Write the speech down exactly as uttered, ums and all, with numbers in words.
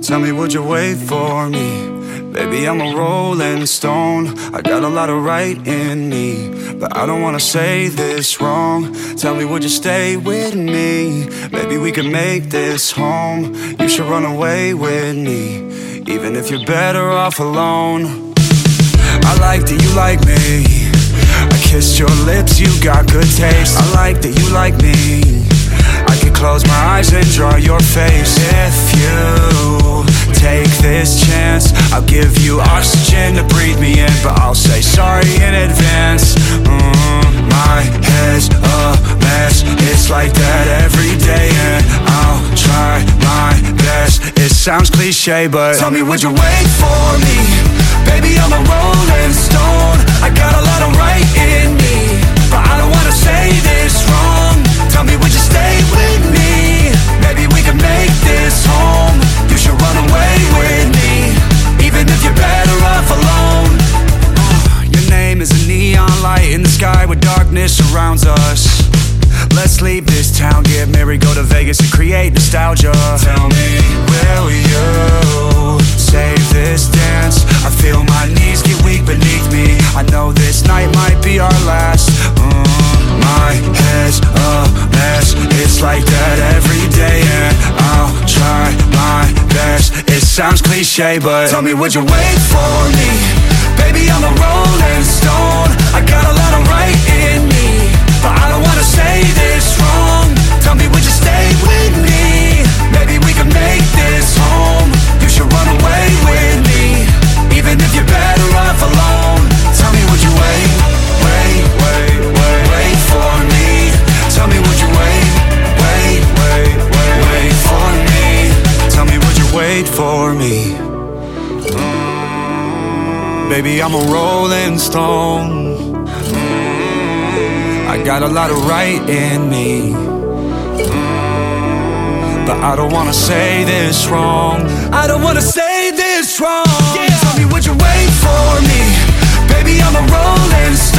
Tell me, would you wait for me? Baby, I'm a rolling stone. I got a lot of right in me, but I don't wanna say this wrong. Tell me, would you stay with me? Maybe we could make this home. You should run away with me, even if you're better off alone. I like that you like me. I kissed your lips, you got good taste. I like that you like me. I could close my eyes and draw your face. If you take this chance, I'll give you oxygen to breathe me in, but I'll say sorry in advance. mm, My head's a mess, it's like that every day, and I'll try my best. It sounds cliche, but tell me, would you wait for me? Baby, I'm a rolling stone. I got a lot of right in me, but I don't wanna say this wrong. Tell me, would you stay with me? Maybe we can make this home. You should run away with me, even if you're better off alone. Your name is a neon light in the sky where darkness surrounds us. Let's leave this town, get married, go to Vegas and create nostalgia. Tell me, will you save this dance? I feel my knees get weak beneath me. I know this night might be our last. mm, My head's a mess, it's like that every day, and I'll try my best. It sounds cliche, but tell me, would you wait for me? Baby, I'm a rolling stone. I got a lot of right in me, but I don't wanna say this wrong. Tell me, would you stay with me? Maybe we can make this home. You should run away with me, even if you're better off alone. Tell me, would you wait, wait, wait, wait, wait for me? Tell me, would you wait, wait, wait, wait, wait for me? Tell me, would you wait for me? mm, Baby, I'm a rolling stone. mm, I got a lot of right in me, mm, but I don't wanna say this wrong. I don't wanna say this wrong. Yeah. Tell me, would you wait for me? Baby, I'm a rolling stone.